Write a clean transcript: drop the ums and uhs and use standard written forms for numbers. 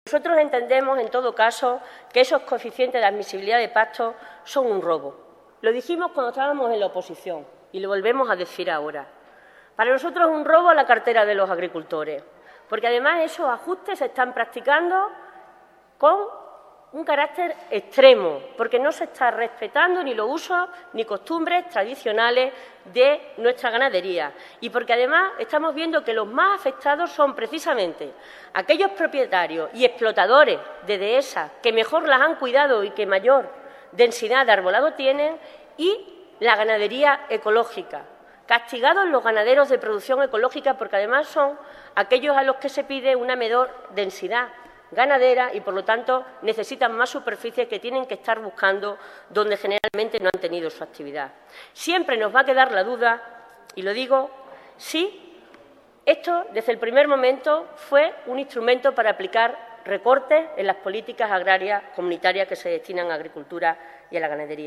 Nosotros entendemos, en todo caso, que esos coeficientes de admisibilidad de pacto son un robo. Lo dijimos cuando estábamos en la oposición y lo volvemos a decir ahora. Para nosotros es un robo a la cartera de los agricultores, porque además esos ajustes se están practicando con un carácter extremo, porque no se está respetando ni los usos ni costumbres tradicionales de nuestra ganadería y porque además estamos viendo que los más afectados son precisamente aquellos propietarios y explotadores de dehesas que mejor las han cuidado y que mayor densidad de arbolado tienen y la ganadería ecológica. Castigados los ganaderos de producción ecológica porque además son aquellos a los que se pide una menor densidad ganadera y, por lo tanto, necesitan más superficie que tienen que estar buscando donde generalmente no han tenido su actividad. Siempre nos va a quedar la duda, y lo digo, si esto, desde el primer momento, fue un instrumento para aplicar recortes en las políticas agrarias comunitarias que se destinan a la agricultura y a la ganadería.